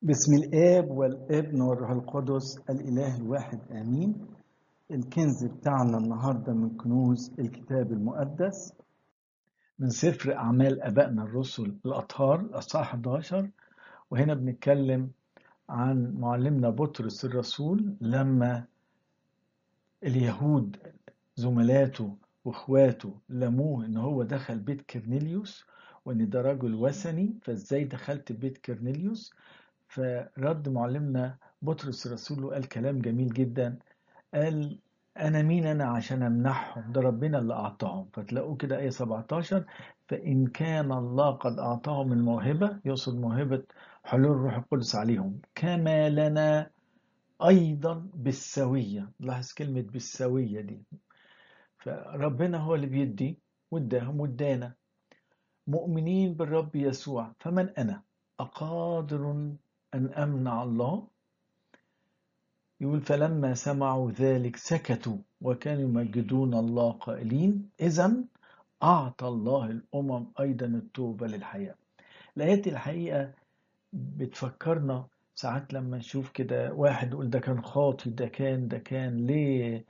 بسم الآب والابن والروح القدس الإله الواحد آمين. الكنز بتاعنا النهاردة من كنوز الكتاب المقدس من سفر أعمال آبائنا الرسل الأطهار الأصحاح 11. وهنا بنتكلم عن معلمنا بطرس الرسول لما اليهود زملاته واخواته لموه ان هو دخل بيت كرنيليوس وان ده رجل وثني، فازاي دخلت بيت كرنيليوس؟ فرد معلمنا بطرس الرسول وقال كلام جميل جدا. قال أنا مين أنا عشان أمنحهم؟ ده ربنا اللي أعطاهم. فتلاقوا كده آية 17: فإن كان الله قد أعطاهم الموهبة، يقصد موهبة حلول الروح القدس عليهم، كما لنا أيضا بالسوية. لاحظ كلمة بالسوية دي. فربنا هو اللي بيدي واداهم وادانا مؤمنين بالرب يسوع. فمن أنا أقادر أن أمنع الله؟ يقول فلما سمعوا ذلك سكتوا وكانوا يمجدون الله قائلين إذن أعطى الله الأمم أيضا التوبة للحياة. الآيات الحقيقة بتفكرنا ساعات لما نشوف كده واحد يقول ده كان خاطي، ده كان ليه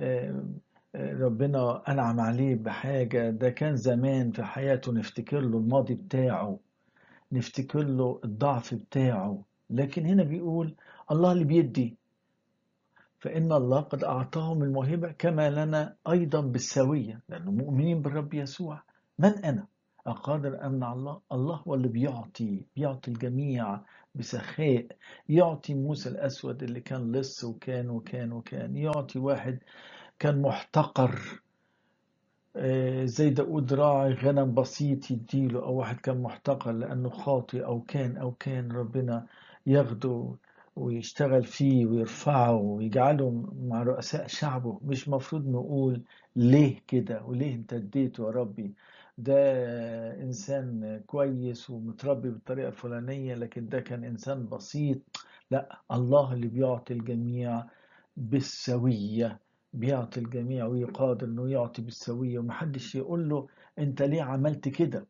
ربنا أنعم عليه بحاجة، ده كان زمان في حياته، نفتكر له الماضي بتاعه، نفتكر له الضعف بتاعه. لكن هنا بيقول الله اللي بيدي، فإن الله قد أعطاهم الموهبة كما لنا أيضا بالسوية، لأنه مؤمنين بالرب يسوع. من أنا أقادر أمنع الله؟ الله هو اللي بيعطي الجميع بسخاء. يعطي موسى الأسود اللي كان لص وكان يعطي واحد كان محتقر زي داود راعي غنم بسيط يديله، أو واحد كان محتقر لأنه خاطئ أو كان ربنا ياخده ويشتغل فيه ويرفعه ويجعله مع رؤساء شعبه. مش مفروض نقول ليه كده وليه انت اديته يا ربي؟ ده إنسان كويس ومتربي بالطريقة الفلانية، لكن ده كان إنسان بسيط. لا، الله اللي بيعطي الجميع بالسوية، بيعطي الجميع ويقادر انه يعطي بالسوية، ومحدش يقول له انت ليه عملت كده.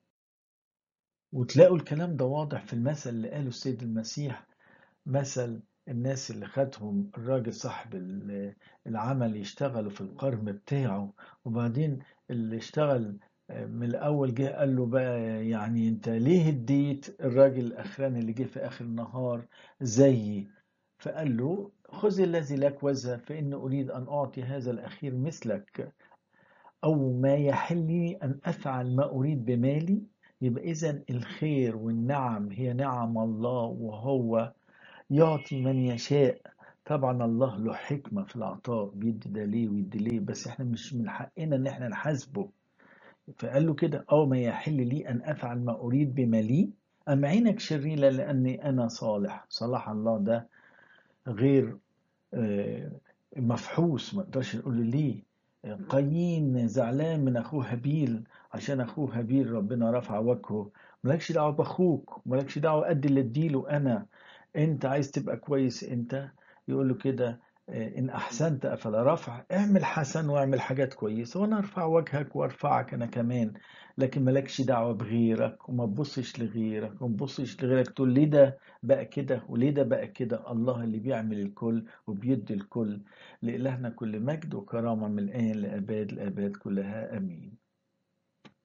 وتلاقوا الكلام ده واضح في المثل اللي قاله السيد المسيح، مثل الناس اللي خدهم الراجل صاحب العمل يشتغلوا في القرم بتاعه، وبعدين اللي اشتغل من الأول جه قال له بقى يعني انت ليه اديت الراجل الأخراني اللي جه في آخر النهار زيي؟ فقال له خذ الذي لك واذهب، فإن أريد أن أعطي هذا الأخير مثلك، أو ما يحل لي أن أفعل ما أريد بمالي. يبقى إذن الخير والنعم هي نعم الله، وهو يعطي من يشاء. طبعا الله له حكمة في العطاء، بيدي ده ليه ويدي ليه، بس احنا مش من حقنا ان احنا نحاسبه. فقال له كده أو ما يحل لي أن أفعل ما أريد بمالي، أم عينك شريرة لأني أنا صالح. صلاح الله ده غير آه، مفحوص، ما نقدرش نقول له ليه. قايين زعلان من اخوه هابيل عشان اخوه هابيل ربنا رفع وجهه. مالكش دعوه باخوك، مالكش دعوه قد اللي اديله انا. انت عايز تبقى كويس انت، يقول له كده ان احسنت افلا رفع، اعمل حسن واعمل حاجات كويسه وانا ارفع وجهك وارفعك انا كمان. لكن مالكش دعوه بغيرك، وما تبصش لغيرك، وما تبصش لغيرك تقول ليه ده بقى كده وليه ده بقى كده. الله اللي بيعمل الكل وبيدي الكل. لإلهنا كل مجد وكرامة من الآن لأباد الآباد كلها آمين.